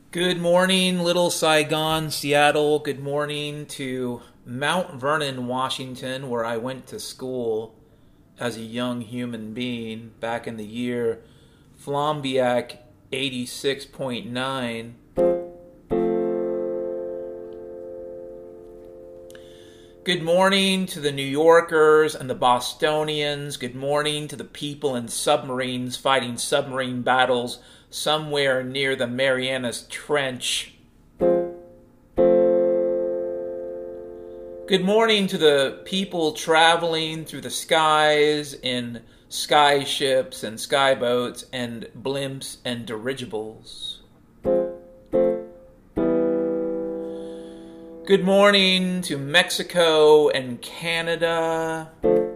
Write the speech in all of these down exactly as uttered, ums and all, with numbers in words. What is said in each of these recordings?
Good morning, Little Saigon, Seattle. Good morning to Mount Vernon, Washington, where I went to school as a young human being back in the year Flambiac eighty-six point nine. Good morning to the New Yorkers and the Bostonians. Good morning to the people in submarines fighting submarine battles somewhere near the Marianas Trench. Good morning to the people traveling through the skies in sky ships and skyboats and blimps and dirigibles. Good morning to Mexico and Canada.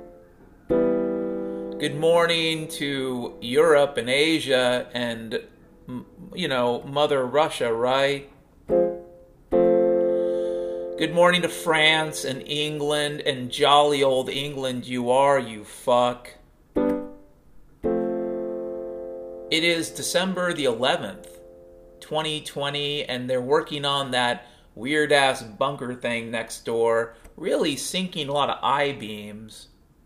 Good morning to Europe and Asia and, you know, Mother Russia, right? Good morning to France and England and jolly old England you are, you fuck. It is December the eleventh, twenty twenty, and they're working on that weird-ass bunker thing next door, really sinking a lot of I-beams.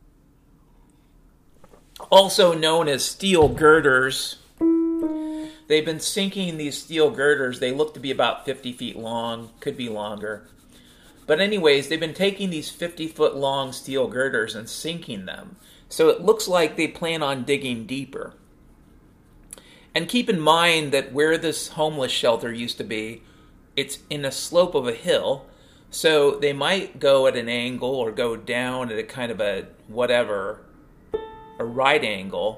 Also known as steel girders. They've been sinking these steel girders. They look to be about fifty feet long, could be longer. But anyways, they've been taking these fifty-foot long steel girders and sinking them. So it looks like they plan on digging deeper. And keep in mind that where this homeless shelter used to be, it's in a slope of a hill, so they might go at an angle or go down at a kind of a whatever, a right angle.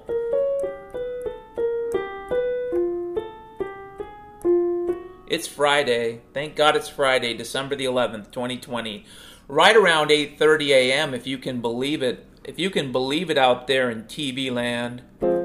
It's Friday. Thank God it's Friday, December the eleventh, twenty twenty. Right around eight thirty a.m., if you can believe it. If you can believe it out there in T V land.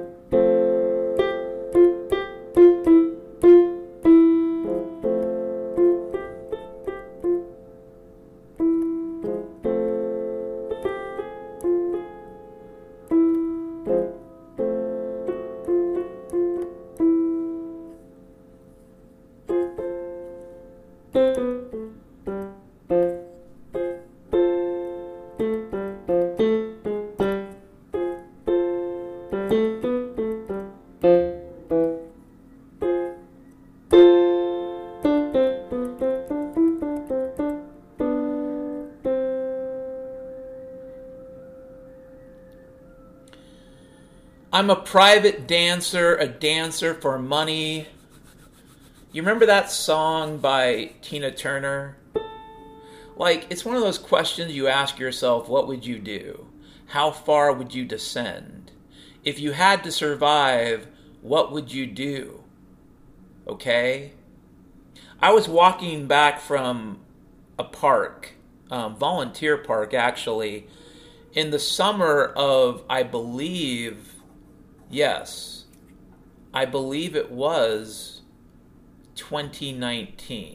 I'm a private dancer, a dancer for money. You remember that song by Tina Turner? Like, it's one of those questions you ask yourself, what would you do? How far would you descend? If you had to survive, what would you do? Okay? I was walking back from a park, um, volunteer park actually, in the summer of, I believe, yes, I believe it was twenty nineteen.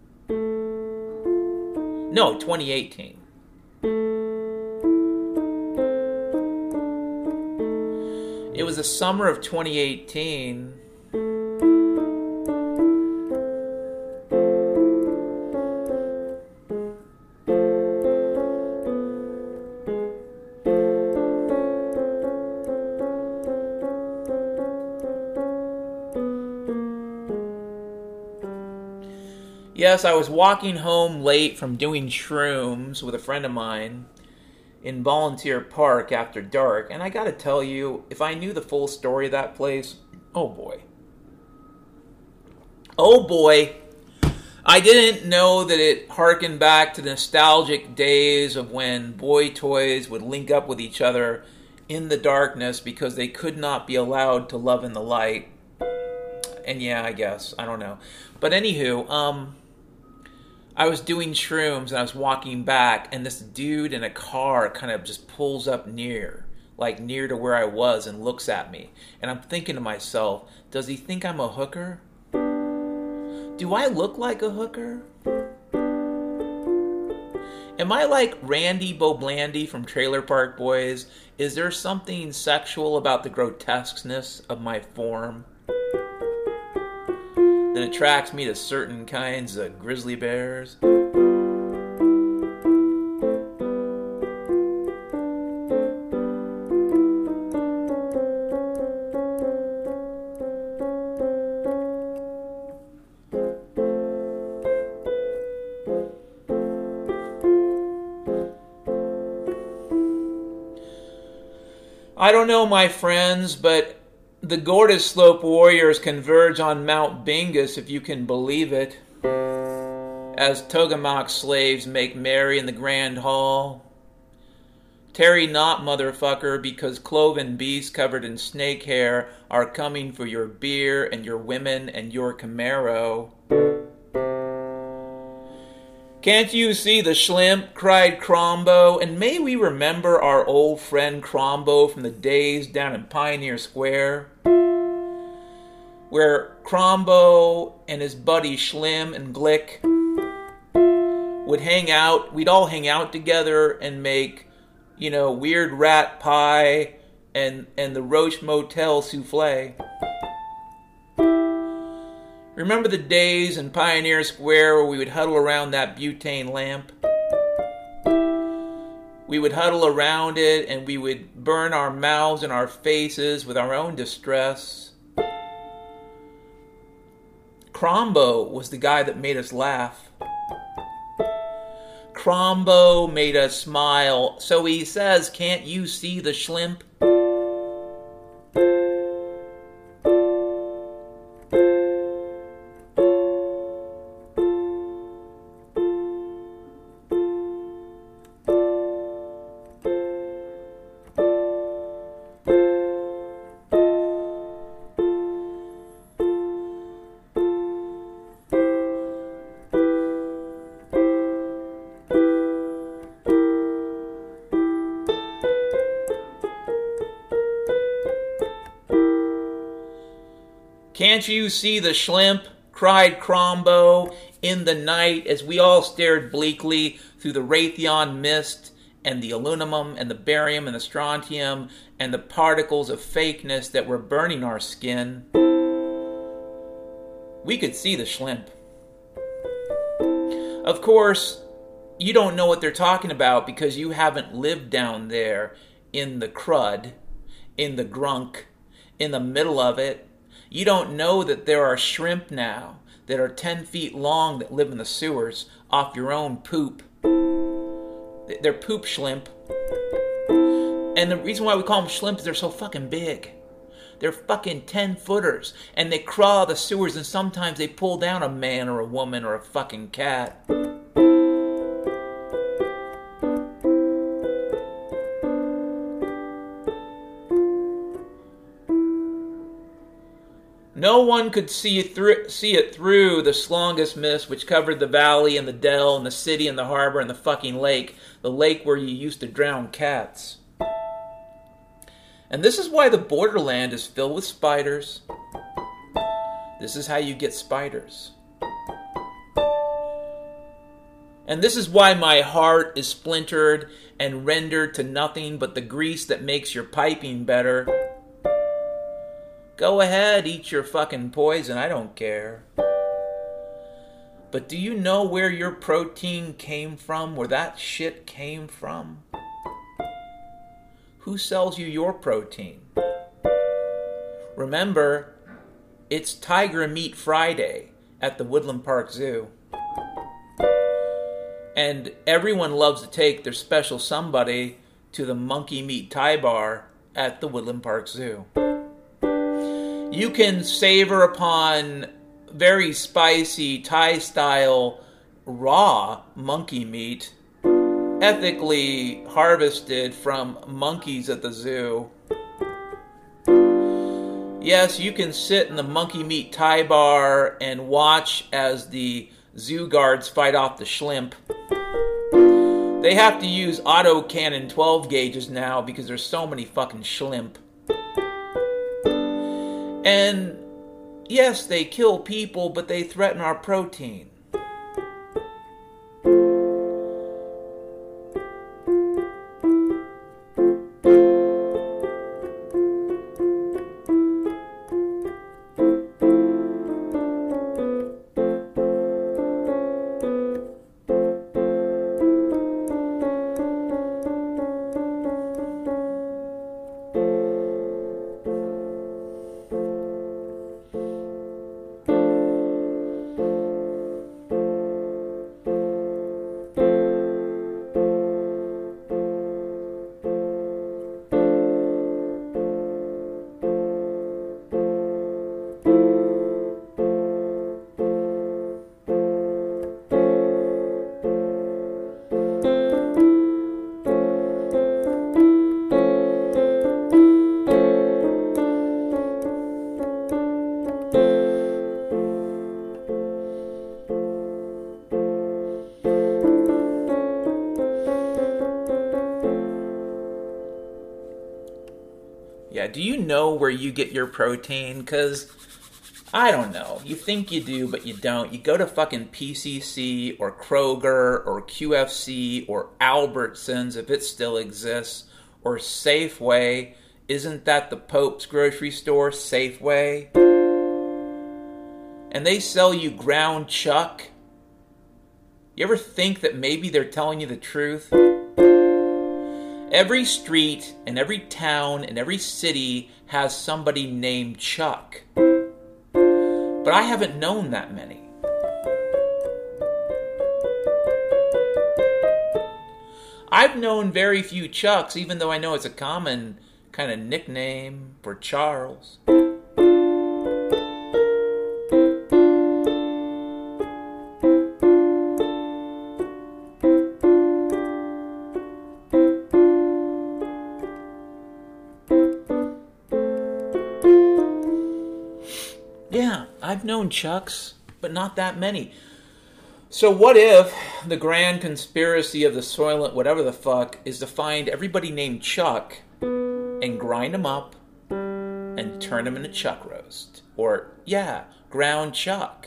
No, twenty eighteen. It was the summer of twenty eighteen. Yes, I was walking home late from doing shrooms with a friend of mine in Volunteer Park after dark, and I gotta tell you, if I knew the full story of that place, oh boy. Oh boy. I didn't know that it harkened back to the nostalgic days of when boy toys would link up with each other in the darkness because they could not be allowed to love in the light. And yeah, I guess, I don't know. But anywho, um... I was doing shrooms and I was walking back and this dude in a car kind of just pulls up near, like near to where I was and looks at me. And I'm thinking to myself, does he think I'm a hooker? Do I look like a hooker? Am I like Randy Boblandy from Trailer Park Boys? Is there something sexual about the grotesqueness of my form? that attracts me to certain kinds of grizzly bears. I don't know, my friends, but the Gordas Slope warriors converge on Mount Bingus, if you can believe it, as Togamok slaves make merry in the Grand Hall. Tarry not, motherfucker, because cloven beasts covered in snake hair are coming for your beer and your women and your Camaro. Can't you see the schlimp? Cried Crombo, and may we remember our old friend Crombo from the days down in Pioneer Square, where Crombo and his buddy Schlim and Glick would hang out. We'd all hang out together and make, you know, weird rat pie and, and the Roach Motel souffle. Remember the days in Pioneer Square where we would huddle around that butane lamp? We would huddle around it and we would burn our mouths and our faces with our own distress. Crombo was the guy that made us laugh. Crombo made us smile. So he says, can't you see the schlimp? Can't you see the schlimp? Cried Crombo in the night as we all stared bleakly through the Raytheon mist and the aluminum and the barium and the strontium and the particles of fakeness that were burning our skin. We could see the schlimp. Of course, you don't know what they're talking about because you haven't lived down there in the crud, in the grunk, in the middle of it. You don't know that there are shrimp now that are ten feet long that live in the sewers off your own poop. They're poop shrimp. And the reason why we call them shrimp is they're so fucking big. They're fucking ten footers. And they crawl the sewers and sometimes they pull down a man or a woman or a fucking cat. No one could see it, through, see it through the slongus mist which covered the valley and the dell and the city and the harbor and the fucking lake. The lake where you used to drown cats. And this is why the borderland is filled with spiders. This is how you get spiders. And this is why my heart is splintered and rendered to nothing but the grease that makes your piping better. Go ahead, eat your fucking poison, I don't care. But do you know where your protein came from? Where that shit came from? Who sells you your protein? Remember, it's Tiger Meat Friday at the Woodland Park Zoo. And everyone loves to take their special somebody to the Monkey Meat Thai Bar at the Woodland Park Zoo. You can savor upon very spicy Thai-style raw monkey meat, ethically harvested from monkeys at the zoo. Yes, you can sit in the Monkey Meat Thai Bar and watch as the zoo guards fight off the schlimp. They have to use autocannon twelve gauges now because there's so many fucking schlimp. And yes, they kill people, but they threaten our protein. do you know where you get your protein? Because I don't know. You think you do, but you don't. You go to fucking P C C or Kroger or Q F C or Albertsons, if it still exists, or Safeway. Isn't that the Pope's grocery store, Safeway? And they sell you ground chuck. You ever think that maybe they're telling you the truth? Every street and every town and every city has somebody named Chuck. But I haven't known that many. I've known very few Chucks, even though I know it's a common kind of nickname for Charles. Yeah, I've known Chucks, but not that many. So what if the grand conspiracy of the Soylent whatever the fuck is to find everybody named Chuck and grind them up and turn them into chuck roast? Or, yeah, ground chuck.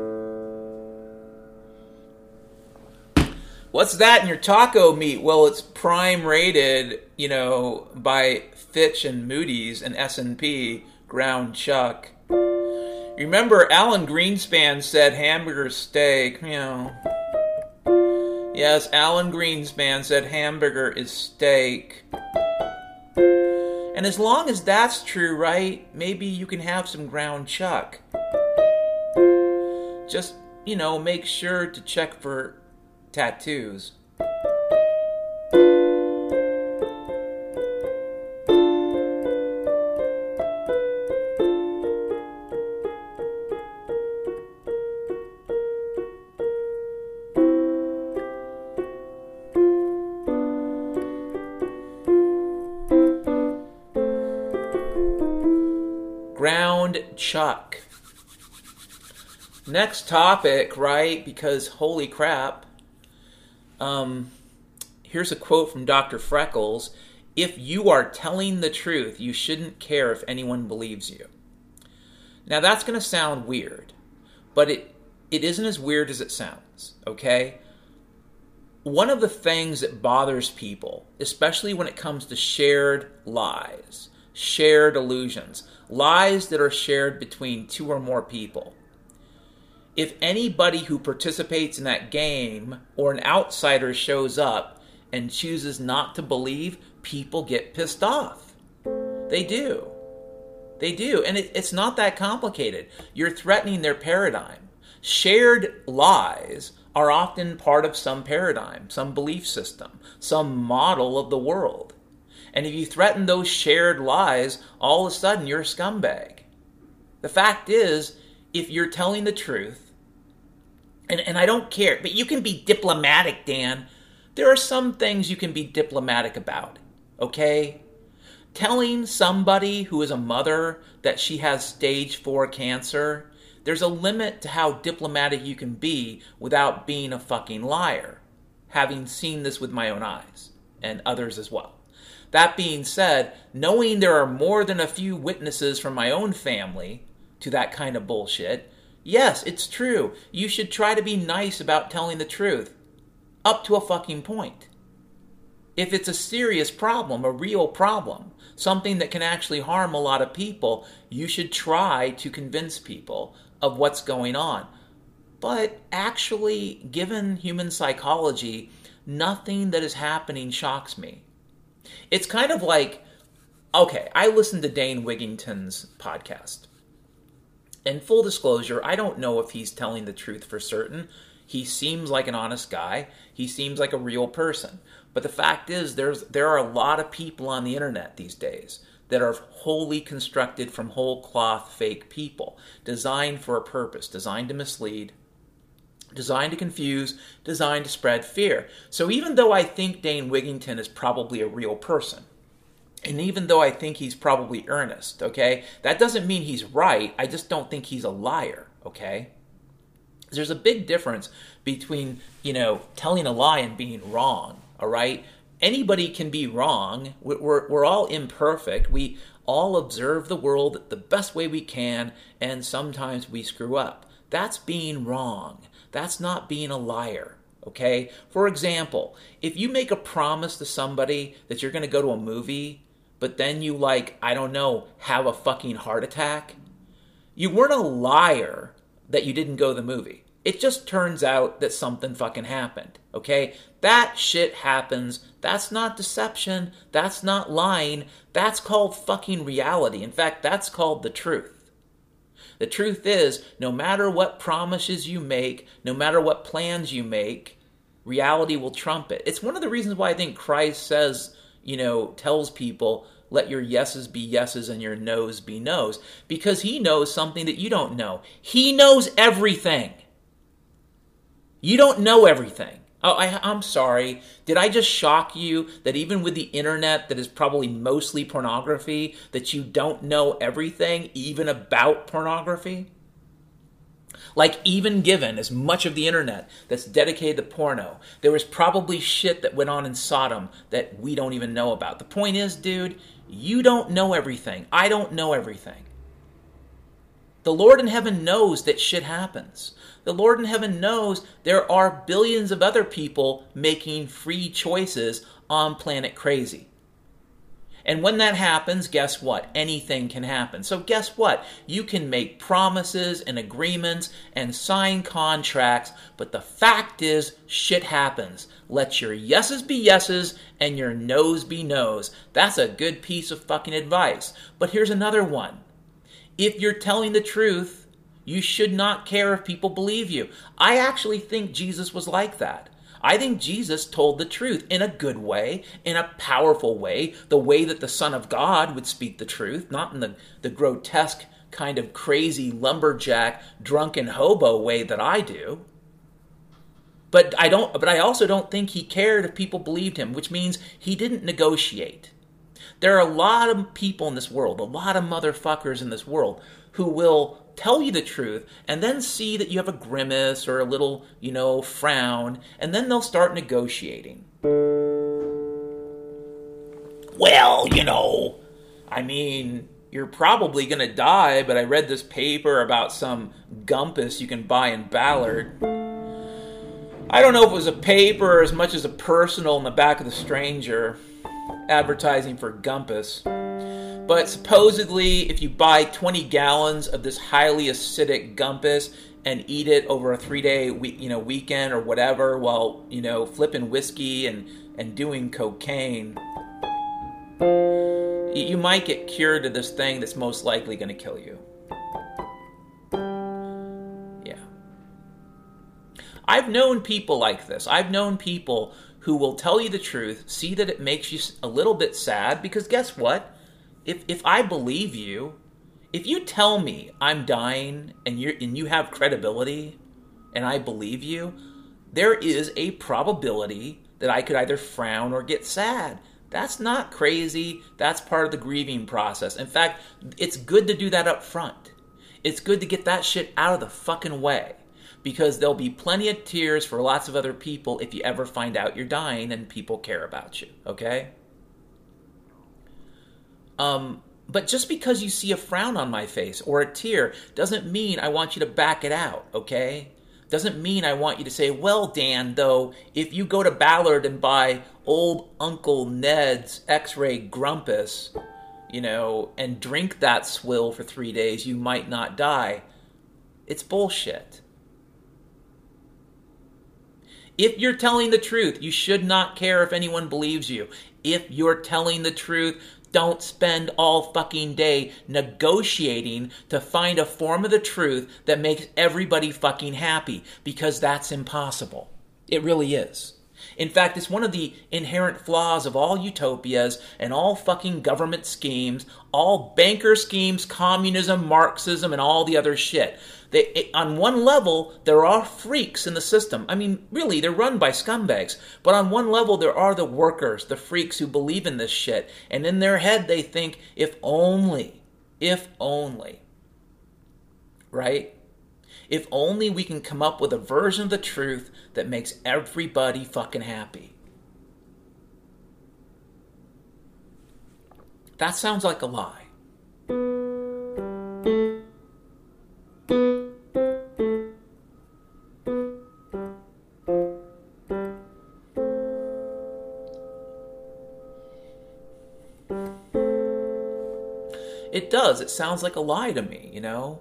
What's that in your taco meat? Well, it's prime rated, you know, by Fitch and Moody's and S and P, ground chuck. Remember, Alan Greenspan said hamburger steak, you know. Yes, Alan Greenspan said hamburger is steak. And as long as that's true, right, maybe you can have some ground chuck. Just, you know, make sure to check for tattoos. Ground chuck. Next topic, right? Because holy crap. Um, here's a quote from Doctor Freckles. If you are telling the truth, you shouldn't care if anyone believes you. Now that's going to sound weird, but it, it isn't as weird as it sounds, okay? One of the things that bothers people, especially when it comes to shared lies, shared illusions, lies that are shared between two or more people. If anybody who participates in that game or an outsider shows up and chooses not to believe, people get pissed off. They do. They do. And it, it's not that complicated. You're threatening their paradigm. Shared lies are often part of some paradigm, some belief system, some model of the world. And if you threaten those shared lies, all of a sudden you're a scumbag. The fact is, if you're telling the truth, and, and I don't care, but you can be diplomatic, Dan. There are some things you can be diplomatic about, okay? Telling somebody who is a mother that she has stage four cancer, there's a limit to how diplomatic you can be without being a fucking liar, having seen this with my own eyes, and others as well. That being said, knowing there are more than a few witnesses from my own family to that kind of bullshit, yes, it's true. You should try to be nice about telling the truth. Up to a fucking point. If it's a serious problem, a real problem, something that can actually harm a lot of people, you should try to convince people of what's going on. But actually, given human psychology, nothing that is happening shocks me. It's kind of like, okay, I listened to Dane Wigington's podcast. And full disclosure, I don't know if he's telling the truth for certain. He seems like an honest guy. He seems like a real person. But the fact is, there's there are a lot of people on the internet these days that are wholly constructed from whole cloth fake people, designed for a purpose, designed to mislead, designed to confuse, designed to spread fear. So even though I think Dane Wigington is probably a real person, and even though I think he's probably earnest, okay, that doesn't mean he's right. I just don't think he's a liar, okay? There's a big difference between, you know, telling a lie and being wrong, all right? anybody can be wrong. We're, we're all imperfect. We all observe the world the best way we can, and sometimes we screw up. That's being wrong. That's not being a liar, okay? For example, if you make a promise to somebody that you're going to go to a movie, but then you, like, I don't know, have a fucking heart attack, you weren't a liar that you didn't go to the movie. It just turns out that something fucking happened, okay? That shit happens. That's not deception. That's not lying. That's called fucking reality. In fact, that's called the truth. The truth is, no matter what promises you make, no matter what plans you make, reality will trump it. It's one of the reasons why I think Christ says, you know, tells people, let your yeses be yeses and your nos be nos, because he knows something that you don't know. He knows everything. You don't know everything. Oh, I, I'm sorry. Did I just shock you that even with the internet that is probably mostly pornography, that you don't know everything, even about pornography? Like, even given as much of the internet that's dedicated to porno, there was probably shit that went on in Sodom that we don't even know about. The point is, dude, you don't know everything. I don't know everything. The Lord in heaven knows that shit happens. The Lord in heaven knows there are billions of other people making free choices on Planet Crazy. And when that happens, guess what? Anything can happen. So guess what? You can make promises and agreements and sign contracts, but the fact is, shit happens. Let your yeses be yeses and your nos be nos. That's a good piece of fucking advice. But here's another one. If you're telling the truth, you should not care if people believe you. I actually think Jesus was like that. I think Jesus told the truth in a good way, in a powerful way, the way that the Son of God would speak the truth, not in the, the grotesque kind of crazy lumberjack, drunken hobo way that I do. But I don't. But I also don't think he cared if people believed him, which means he didn't negotiate. There are a lot of people in this world, a lot of motherfuckers in this world, who will tell you the truth and then see that you have a grimace or a little, you know, frown, and then they'll start negotiating. Well, you know, I mean, you're probably going to die, but I read this paper about some Gumpus you can buy in Ballard. I don't know if it was a paper as much as a personal in the back of the Stranger advertising for Gumpus. But supposedly, if you buy twenty gallons of this highly acidic Gumpus and eat it over a three-day week, you know, weekend or whatever, while, you know, flipping whiskey and, and doing cocaine, you might get cured of this thing that's most likely going to kill you. Yeah. I've known people like this. I've known people who will tell you the truth, see that it makes you a little bit sad, because guess what? If if I believe you, if you tell me I'm dying and you and you have credibility and I believe you, there is a probability that I could either frown or get sad. That's not crazy. That's part of the grieving process. In fact, it's good to do that up front. It's good to get that shit out of the fucking way, because there'll be plenty of tears for lots of other people if you ever find out you're dying and people care about you, okay? Um, but just because you see a frown on my face or a tear doesn't mean I want you to back it out, okay? Doesn't mean I want you to say, well, Dan, though, if you go to Ballard and buy old Uncle Ned's X-Ray Grumpus, you know, and drink that swill for three days, you might not die. It's bullshit. If you're telling the truth, you should not care if anyone believes you. If you're telling the truth, don't spend all fucking day negotiating to find a form of the truth that makes everybody fucking happy, because that's impossible. It really is. In fact, it's one of the inherent flaws of all utopias and all fucking government schemes, all banker schemes, communism, Marxism, and all the other shit. They, it, on one level, there are freaks in the system. I mean, really, they're run by scumbags. But on one level, there are the workers, the freaks who believe in this shit. And in their head, they think, if only, if only, right? If only we can come up with a version of the truth that makes everybody fucking happy. That sounds like a lie. It does. It sounds like a lie to me, you know?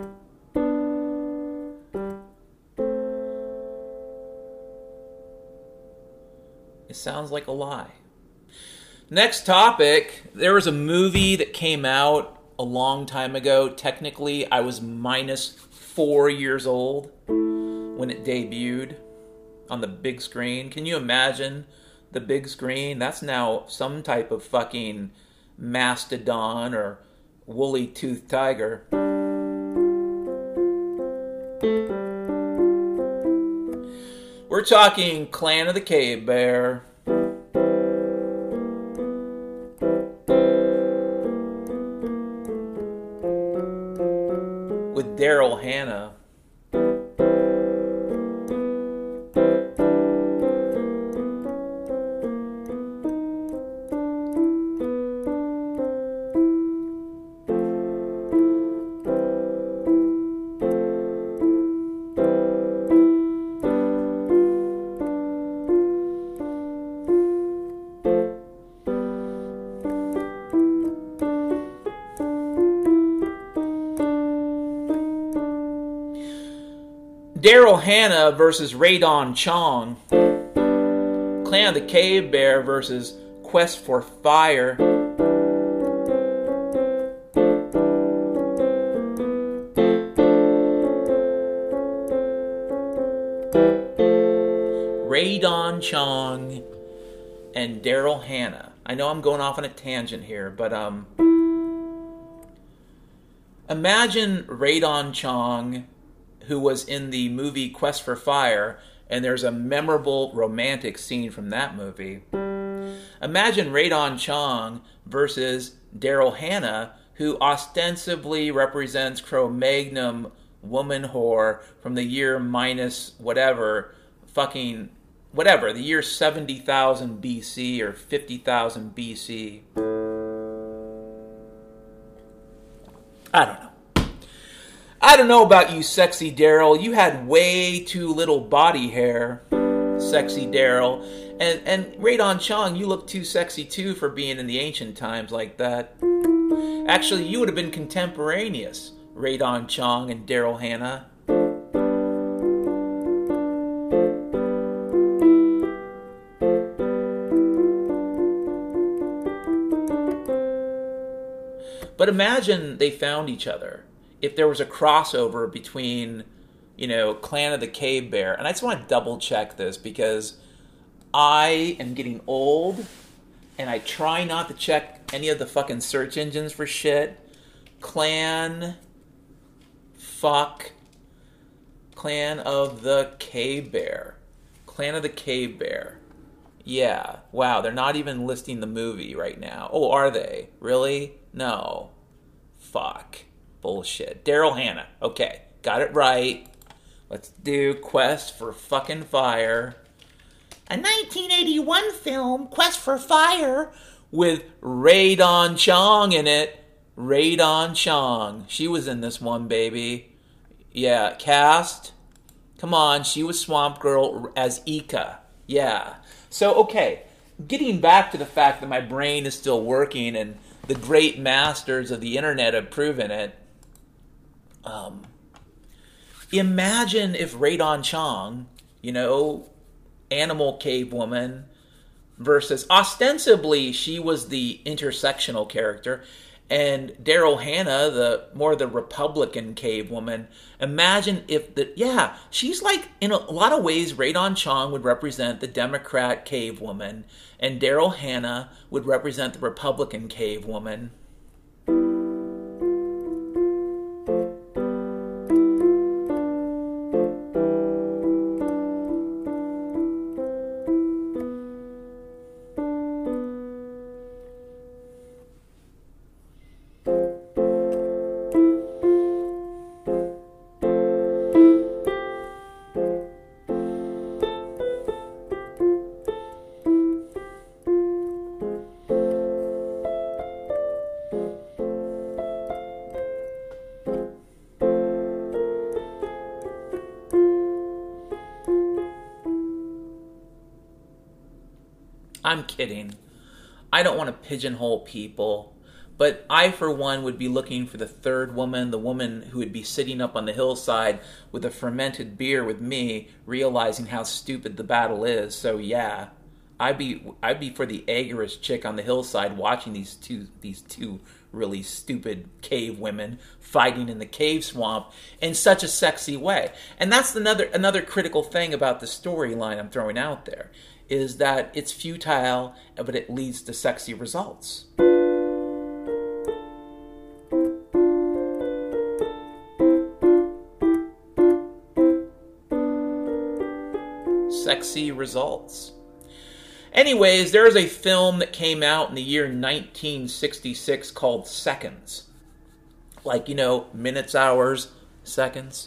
It sounds like a lie. Next topic. There was a movie that came out a long time ago. Technically, I was minus four years old when it debuted on the big screen. Can you imagine the big screen? That's now some type of fucking mastodon or woolly toothed tiger. We're talking Clan of the Cave Bear. With Daryl Hannah. Daryl Hannah versus Radon Chong. Clan of the Cave Bear versus Quest for Fire. Radon Chong and Daryl Hannah. I know I'm going off on a tangent here, but um, imagine Radon Chong, who was in the movie Quest for Fire, and there's a memorable romantic scene from that movie. Imagine Radon Chong versus Daryl Hannah, who ostensibly represents Cro-Magnon woman whore from the year minus whatever, fucking whatever, the year seventy thousand B C or fifty thousand B C. I don't know. I don't know about you, sexy Daryl. You had way too little body hair, sexy Daryl. And and Radon Chong, you look too sexy too for being in the ancient times like that. Actually, you would have been contemporaneous, Radon Chong and Daryl Hannah. But imagine they found each other. If there was a crossover between, you know, Clan of the Cave Bear, and I just want to double check this because I am getting old and I try not to check any of the fucking search engines for shit. Clan, fuck, Clan of the Cave Bear. Clan of the Cave Bear. Yeah, wow, they're not even listing the movie right now. Oh, are they? Really? No. Fuck. Bullshit. Daryl Hannah. Okay, got it right. Let's do Quest for fucking Fire. A nineteen eighty-one film, Quest for Fire, with Radon Chong in it. Radon Chong. She was in this one, baby. Yeah, cast. Come on, she was Swamp Girl as Ika. Yeah. So, okay, getting back to the fact that my brain is still working and the great masters of the internet have proven it. Um, imagine if Radon Chong, you know, animal cave woman, versus ostensibly she was the intersectional character, and Daryl Hannah, the more the Republican cave woman. Imagine if the yeah, she's like in a lot of ways Radon Chong would represent the Democrat cave woman, and Daryl Hannah would represent the Republican cave woman. I'm kidding. I don't want to pigeonhole people, but I, for one, would be looking for the third woman, the woman who would be sitting up on the hillside with a fermented beer with me, realizing how stupid the battle is. So yeah, I'd be I'd be for the Agarist chick on the hillside watching these two these two really stupid cave women fighting in the cave swamp in such a sexy way. And that's another another critical thing about the storyline I'm throwing out there, is that it's futile, but it leads to sexy results. Sexy results. Anyways, there is a film that came out in the year nineteen sixty-six called Seconds. Like, you know, minutes, hours, seconds.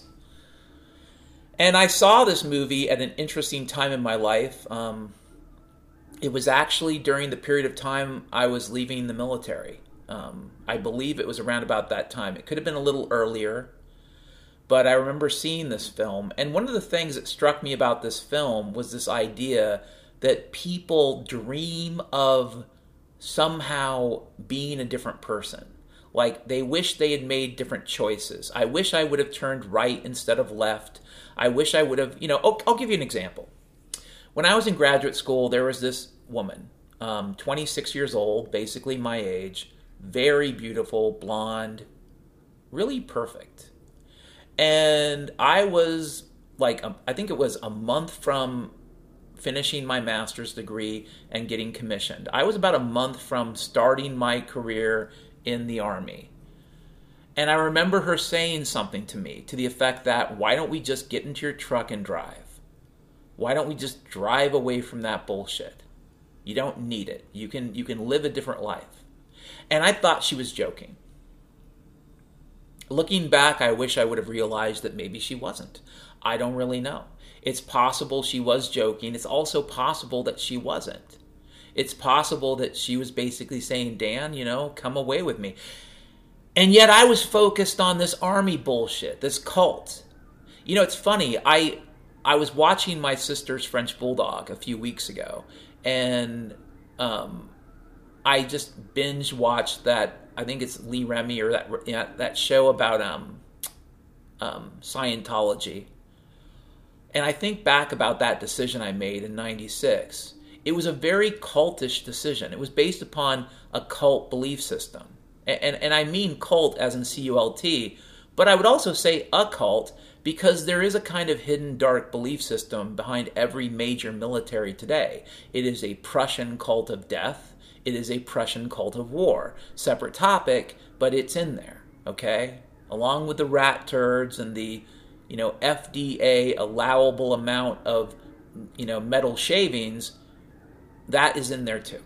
And I saw this movie at an interesting time in my life. Um, it was actually during the period of time I was leaving the military. Um, I believe it was around about that time. It could have been a little earlier, but I remember seeing this film. And one of the things that struck me about this film was this idea that people dream of somehow being a different person. Like, they wish they had made different choices. I wish I would have turned right instead of left. I wish I would have, you know, I'll, I'll give you an example. When I was in graduate school, there was this woman, um, twenty-six years old, basically my age, very beautiful, blonde, really perfect. And I was like, um, I think it was a month from finishing my master's degree and getting commissioned. I was about a month from starting my career in the Army. And I remember her saying something to me to the effect that, why don't we just get into your truck and drive? Why don't we just drive away from that bullshit? You don't need it. You can you can live a different life. And I thought she was joking. Looking back, I wish I would have realized that maybe she wasn't. I don't really know. It's possible she was joking. It's also possible that she wasn't. It's possible that she was basically saying, Dan, you know, come away with me. And yet I was focused on this Army bullshit, this cult. You know, it's funny. I I was watching my sister's French Bulldog a few weeks ago, and um, I just binge watched that. I think it's Lee Remy or that yeah, that show about um, um, Scientology. And I think back about that decision I made in ninety-six. It was a very cultish decision. It was based upon a cult belief system. And, and, and I mean cult as in C U L T, but I would also say a cult because there is a kind of hidden dark belief system behind every major military today. It is a Prussian cult of death. It is a Prussian cult of war. Separate topic, but it's in there, okay? Along with the rat turds and the, you know, F D A allowable amount of, you know, metal shavings, that is in there too.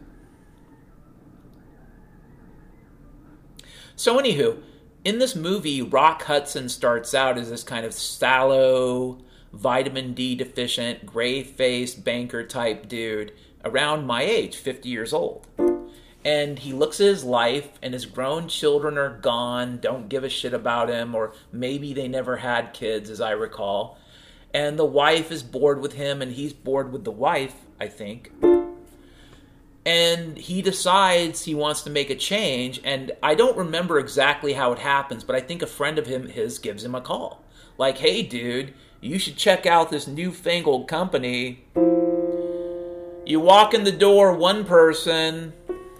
So anywho, in this movie, Rock Hudson starts out as this kind of sallow, vitamin D deficient, gray-faced banker type dude around my age, fifty years old. And he looks at his life, and his grown children are gone, don't give a shit about him, or maybe they never had kids, as I recall. And the wife is bored with him, and he's bored with the wife, I think. And he decides he wants to make a change, and I don't remember exactly how it happens, but I think a friend of him, his, gives him a call. Like, hey, dude, you should check out this newfangled company. You walk in the door, one person.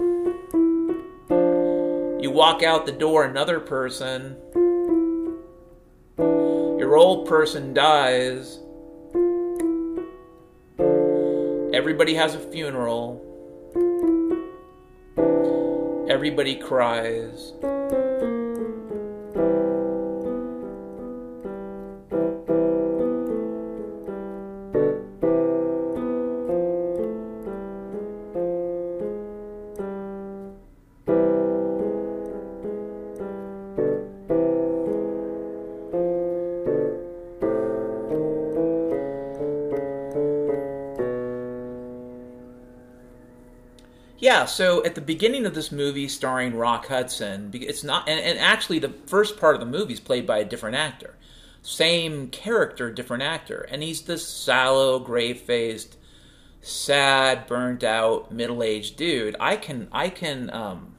You walk out the door, another person. Your old person dies. Everybody has a funeral. Everybody cries. Yeah, so at the beginning of this movie starring Rock Hudson, it's not, and, and actually the first part of the movie is played by a different actor. Same character, different actor. And he's this sallow, gray-faced, sad, burnt out, middle-aged dude, I can I can um,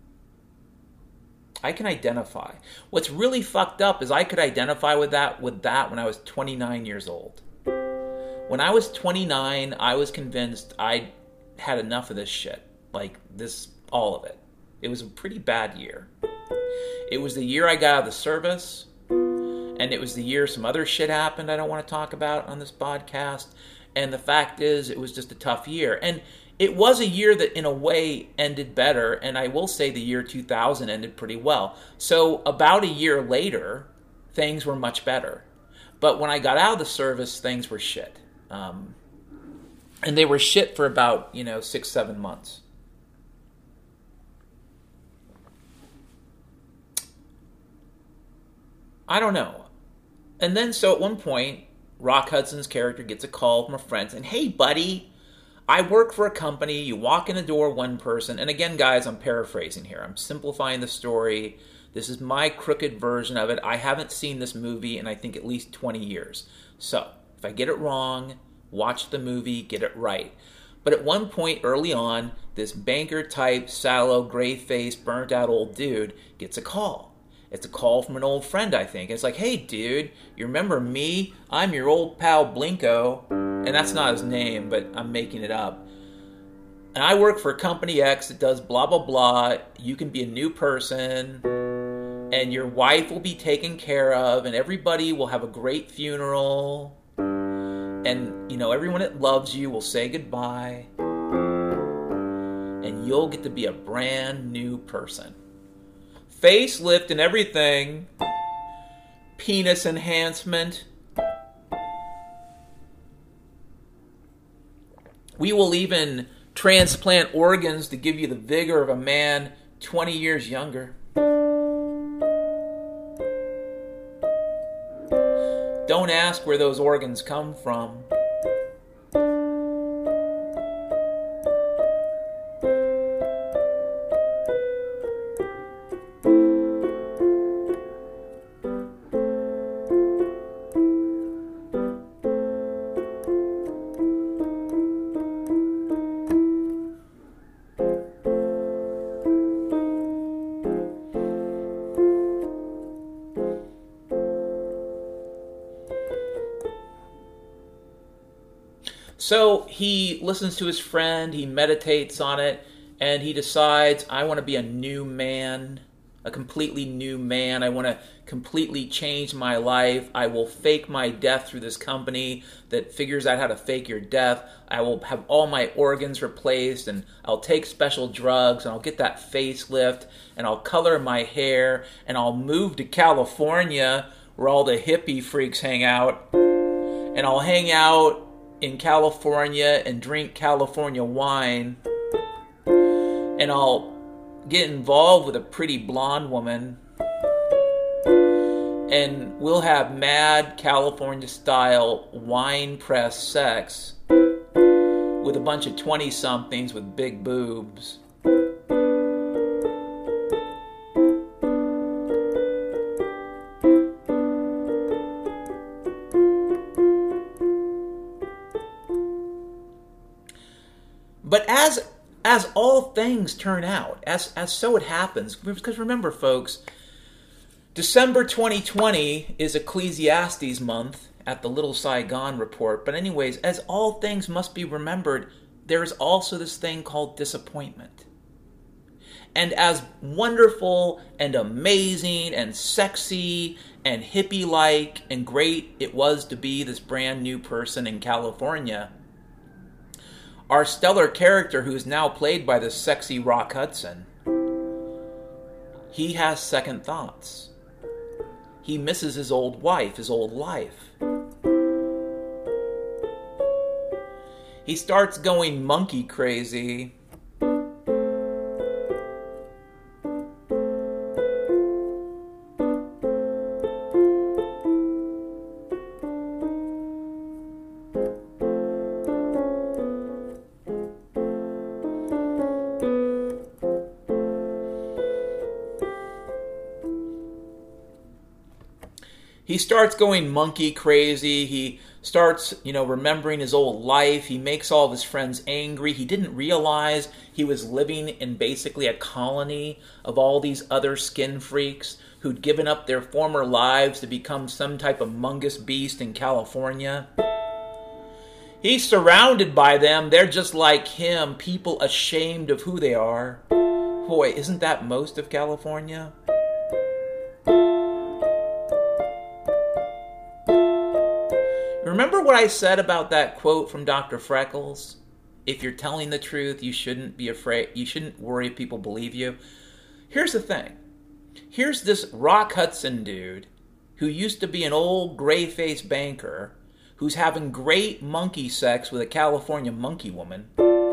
I can identify. What's really fucked up is I could identify with that with that when I was twenty-nine years old. When I was twenty-nine, I was convinced I had enough of this shit. Like this, all of it. It was a pretty bad year. It was the year I got out of the service, and it was the year some other shit happened I don't want to talk about on this podcast. And the fact is, it was just a tough year. And it was a year that, in a way, ended better. And I will say the year two thousand ended pretty well. So about a year later, things were much better. But when I got out of the service, things were shit. Um, and they were shit for about, you know, six, seven months. I don't know. And then, so at one point, Rock Hudson's character gets a call from a friend saying, hey, buddy, I work for a company. You walk in the door, one person. And again, guys, I'm paraphrasing here. I'm simplifying the story. This is my crooked version of it. I haven't seen this movie in, I think, at least twenty years. So, if I get it wrong, watch the movie, get it right. But at one point early on, this banker-type, sallow, gray-faced, burnt-out old dude gets a call. It's a call from an old friend, I think. It's like, hey, dude, you remember me? I'm your old pal Blinko. And that's not his name, but I'm making it up. And I work for Company X that does blah, blah, blah. You can be a new person, and your wife will be taken care of, and everybody will have a great funeral. And, you know, everyone that loves you will say goodbye. And you'll get to be a brand new person. Facelift and everything. Penis enhancement. We will even transplant organs to give you the vigor of a man twenty years younger. Don't ask where those organs come from. So he listens to his friend, he meditates on it, and he decides, I want to be a new man, a completely new man. I want to completely change my life. I will fake my death through this company that figures out how to fake your death. I will have all my organs replaced, and I'll take special drugs, and I'll get that facelift, and I'll color my hair, and I'll move to California where all the hippie freaks hang out, and I'll hang out in California and drink California wine, and I'll get involved with a pretty blonde woman, and we'll have mad California style wine press sex with a bunch of twenty somethings with big boobs. But as as all things turn out, as as so it happens, because remember, folks, December twenty twenty is Ecclesiastes month at the Little Saigon Report. But anyways, as all things must be remembered, there is also this thing called disappointment. And as wonderful and amazing and sexy and hippie-like and great it was to be this brand new person in California, our stellar character, who is now played by the sexy Rock Hudson, he has second thoughts. He misses his old wife, his old life. He starts going monkey crazy. he starts going monkey crazy. He starts, you know, remembering his old life. He makes all of his friends angry. He didn't realize he was living in basically a colony of all these other skin freaks who'd given up their former lives to become some type of mungus beast in California. He's surrounded by them. They're just like him, people ashamed of who they are. Boy, isn't that most of California? Remember what I said about that quote from Doctor Freckles? If you're telling the truth, you shouldn't be afraid. You shouldn't worry if people believe you. Here's the thing. Here's this Rock Hudson dude who used to be an old gray-faced banker who's having great monkey sex with a California monkey woman.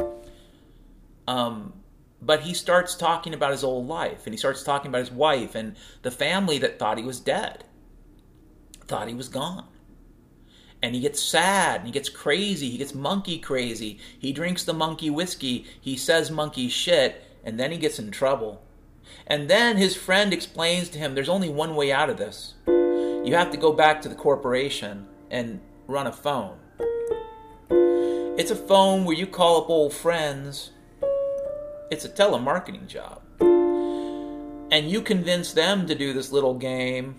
Um, but he starts talking about his old life, and he starts talking about his wife and the family that thought he was dead, thought he was gone. And he gets sad, and he gets crazy, he gets monkey crazy. He drinks the monkey whiskey, he says monkey shit, and then he gets in trouble. And then his friend explains to him, there's only one way out of this. You have to go back to the corporation and run a phone. It's a phone where you call up old friends. It's a telemarketing job. And you convince them to do this little game.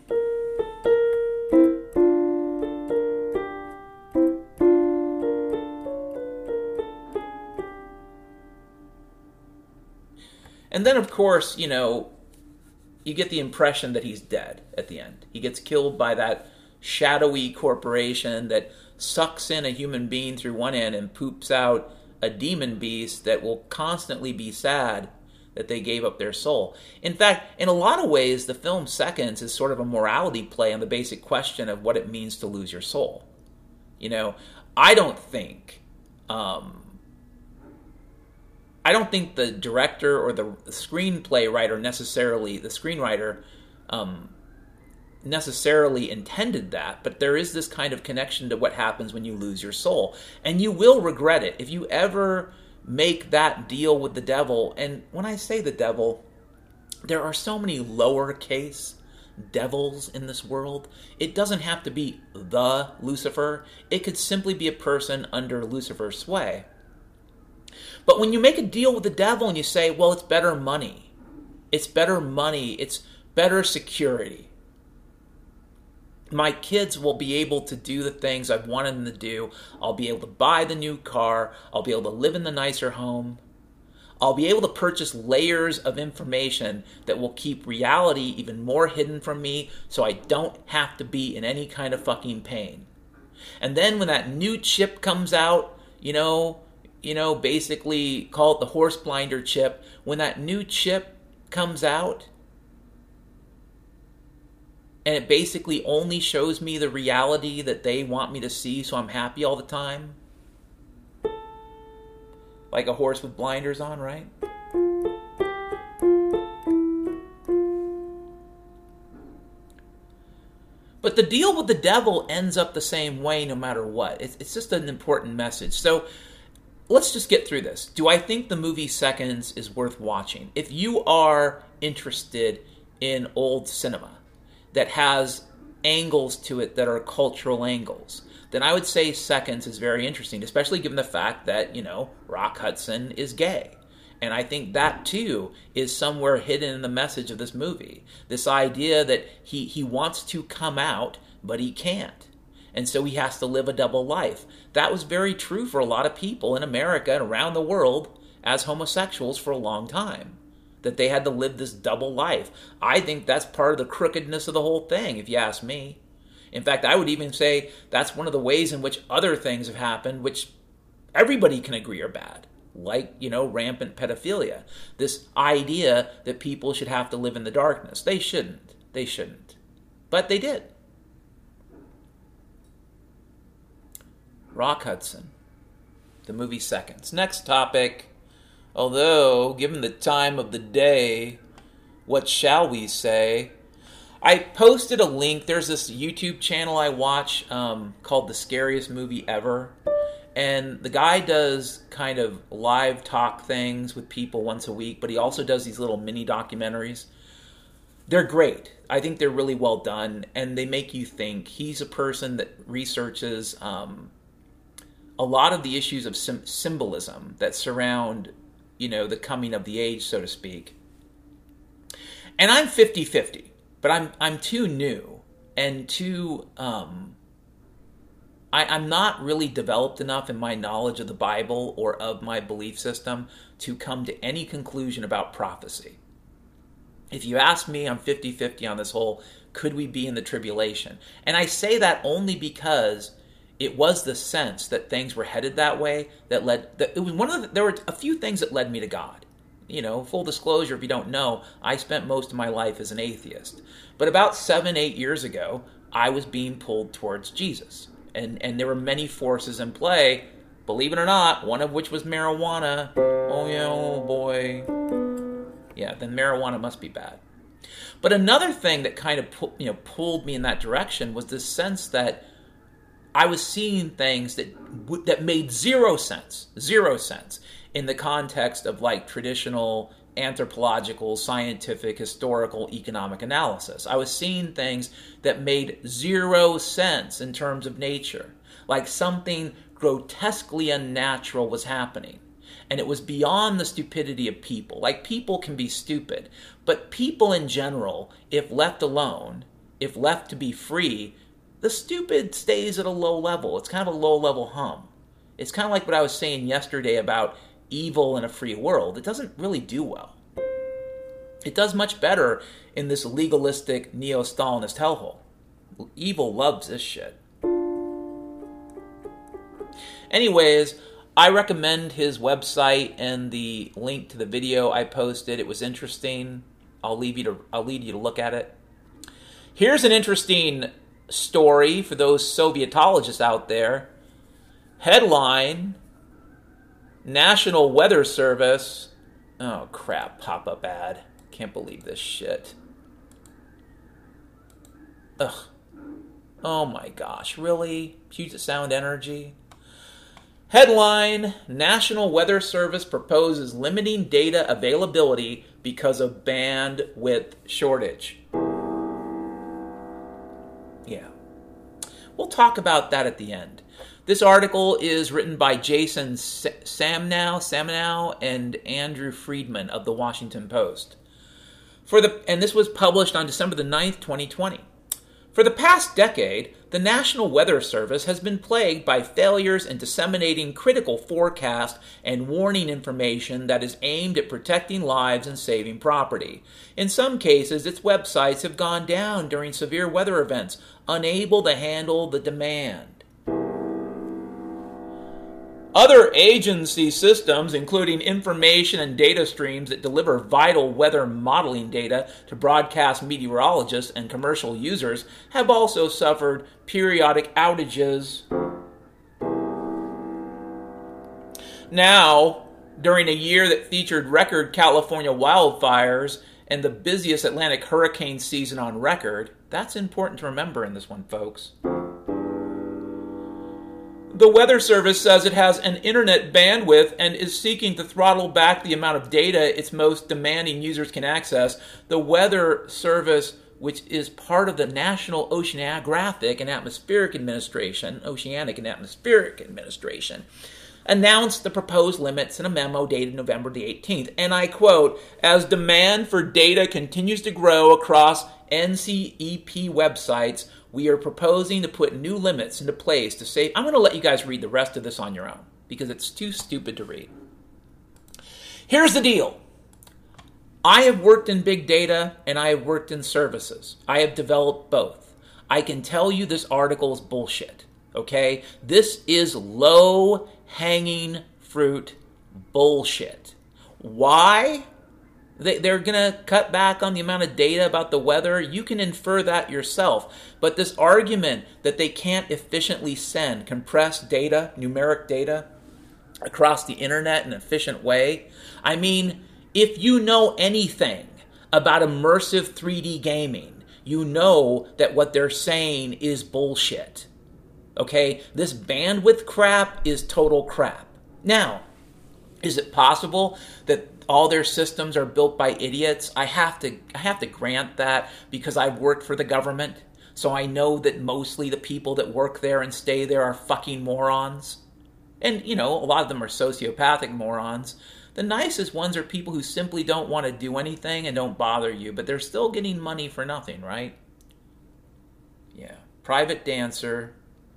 And then, of course, you know, you get the impression that he's dead at the end. He gets killed by that shadowy corporation that sucks in a human being through one end and poops out a demon beast that will constantly be sad that they gave up their soul. In fact, in a lot of ways, the film Seconds is sort of a morality play on the basic question of what it means to lose your soul. You know, I don't think... Um, I don't think the director or the screenplay writer necessarily, the screenwriter um, necessarily intended that, but there is this kind of connection to what happens when you lose your soul. And you will regret it if you ever make that deal with the devil. And when I say the devil, there are so many lowercase devils in this world. It doesn't have to be the Lucifer. It could simply be a person under Lucifer's sway. But when you make a deal with the devil and you say, well, it's better money, it's better money, it's better security, my kids will be able to do the things I've wanted them to do, I'll be able to buy the new car, I'll be able to live in the nicer home, I'll be able to purchase layers of information that will keep reality even more hidden from me so I don't have to be in any kind of fucking pain. And then when that new chip comes out, you know... You know, basically call it the horse blinder chip. When that new chip comes out and it basically only shows me the reality that they want me to see so I'm happy all the time. Like a horse with blinders on, right? But the deal with the devil ends up the same way no matter what. It's, it's just an important message. So... let's just get through this. Do I think the movie Seconds is worth watching? If you are interested in old cinema that has angles to it that are cultural angles, then I would say Seconds is very interesting, especially given the fact that, you know, Rock Hudson is gay. And I think that, too, is somewhere hidden in the message of this movie. This idea that he, he wants to come out, but he can't. And so he has to live a double life. That was very true for a lot of people in America and around the world as homosexuals for a long time. That they had to live this double life. I think that's part of the crookedness of the whole thing, if you ask me. In fact, I would even say that's one of the ways in which other things have happened, which everybody can agree are bad. Like, you know, rampant pedophilia. This idea that people should have to live in the darkness. They shouldn't. They shouldn't. But they did. Rock Hudson, the movie Seconds. Next topic, although, given the time of the day, what shall we say? I posted a link. There's this YouTube channel I watch um, called The Scariest Movie Ever. And the guy does kind of live talk things with people once a week, but he also does these little mini documentaries. they're great. I think they're really well done, and they make you think. He's a person that researches um, a lot of the issues of sim- symbolism that surround, you know, the coming of the age, so to speak. And I'm fifty-fifty, but I'm I'm too new and too um, I, I'm not really developed enough in my knowledge of the Bible or of my belief system to come to any conclusion about prophecy. If you ask me, I'm fifty-fifty on this whole, could we be in the tribulation? And I say that only because it was the sense that things were headed that way that led, that it was one of the, there were a few things that led me to God. You know, full disclosure, if you don't know, I spent most of my life as an atheist. But about seven, eight years ago, I was being pulled towards Jesus. And, and there were many forces in play, believe it or not, one of which was marijuana. Oh, yeah, oh boy. Yeah, then marijuana must be bad. But another thing that kind of pu- you know pulled me in that direction was this sense that I was seeing things that w- that made zero sense, zero sense in the context of like traditional anthropological, scientific, historical, economic analysis. I was seeing things that made zero sense in terms of nature, like something grotesquely unnatural was happening. And it was beyond the stupidity of people. Like, people can be stupid, but people in general, if left alone, if left to be free, the stupid stays at a low level. It's kind of a low-level hum. It's kind of like what I was saying yesterday about evil in a free world. It doesn't really do well. It does much better in this legalistic neo-Stalinist hellhole. Evil loves this shit. Anyways, I recommend his website and the link to the video I posted. It was interesting. I'll leave you to I'll lead you to look at it. Here's an interesting story for those Sovietologists out there. Headline: National Weather Service. Oh crap, pop-up ad. Can't believe this shit. Ugh. Oh my gosh, really? Puget Sound Energy? Headline: National Weather Service proposes limiting data availability because of bandwidth shortage. Yeah. We'll talk about that at the end. This article is written by Jason Samnow, Samnow and Andrew Friedman of the Washington Post. For the and this was published on December the ninth, twenty twenty. For the past decade, the National Weather Service has been plagued by failures in disseminating critical forecast and warning information that is aimed at protecting lives and saving property. In some cases, its websites have gone down during severe weather events, unable to handle the demand. Other agency systems, including information and data streams that deliver vital weather modeling data to broadcast meteorologists and commercial users, have also suffered periodic outages. Now, during a year that featured record California wildfires and the busiest Atlantic hurricane season on record, that's important to remember in this one, folks. The Weather Service says it has an internet bandwidth and is seeking to throttle back the amount of data its most demanding users can access. The Weather Service, which is part of the National Oceanographic and Atmospheric Administration, Oceanic and Atmospheric Administration, announced the proposed limits in a memo dated November the eighteenth. And I quote, "As demand for data continues to grow across N C E P websites, we are proposing to put new limits into place to save..." I'm going to let you guys read the rest of this on your own because it's too stupid to read. Here's the deal. I have worked in big data and I have worked in services. I have developed both. I can tell you this article is bullshit, okay? This is low-hanging fruit bullshit. Why? They're going to cut back on the amount of data about the weather. You can infer that yourself. But this argument that they can't efficiently send compressed data, numeric data, across the internet in an efficient way, I mean, if you know anything about immersive three D gaming, you know that what they're saying is bullshit. Okay? This bandwidth crap is total crap. Now, Is it possible that all their systems are built by idiots? I have to I have to grant that because I've worked for the government, so I know that mostly the people that work there and stay there are fucking morons. And, you know, a lot of them are sociopathic morons. The nicest ones are people who simply don't want to do anything and don't bother you, but they're still getting money for nothing, right? Yeah. Private dancer.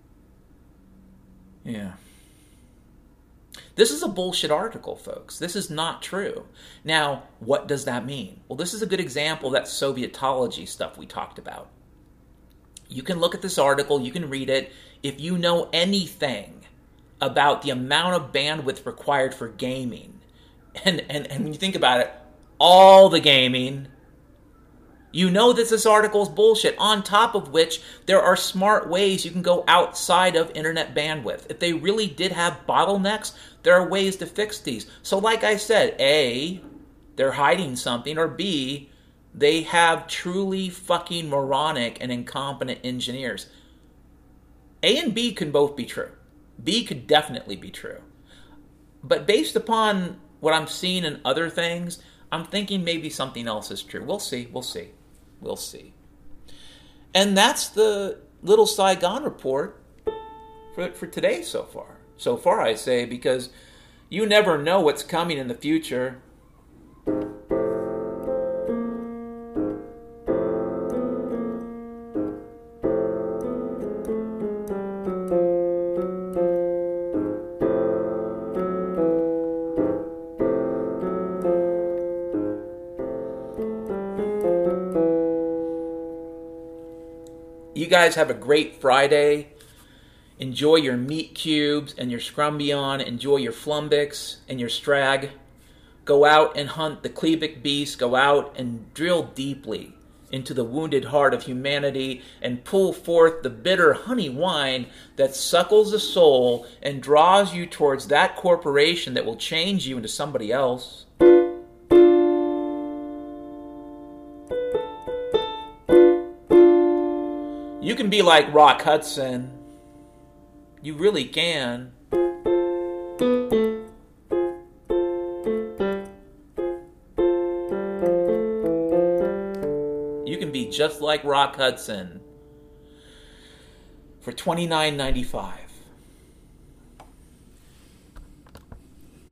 Yeah. This is a bullshit article, folks. This is not true. Now, what does that mean? Well, this is a good example of that Sovietology stuff we talked about. You can look at this article, you can read it. If you know anything about the amount of bandwidth required for gaming, and, and, and when you think about it, all the gaming, you know that this article is bullshit, on top of which there are smart ways you can go outside of internet bandwidth. If they really did have bottlenecks, there are ways to fix these. So like I said, A, they're hiding something, or B, they have truly fucking moronic and incompetent engineers. A and B can both be true. B could definitely be true. But based upon what I'm seeing in other things, I'm thinking maybe something else is true. We'll see, we'll see. We'll see. And that's the Little Saigon report for, for today so far. So far, I say, because you never know what's coming in the future. You guys have a great Friday. Enjoy your meat cubes and your scrumbion. Enjoy your flumbics and your strag. Go out and hunt the Klebic beast. Go out and drill deeply into the wounded heart of humanity and pull forth the bitter honey wine that suckles the soul and draws you towards that corporation that will change you into somebody else. You can be like Rock Hudson. You really can. You can be just like Rock Hudson for twenty-nine ninety-five.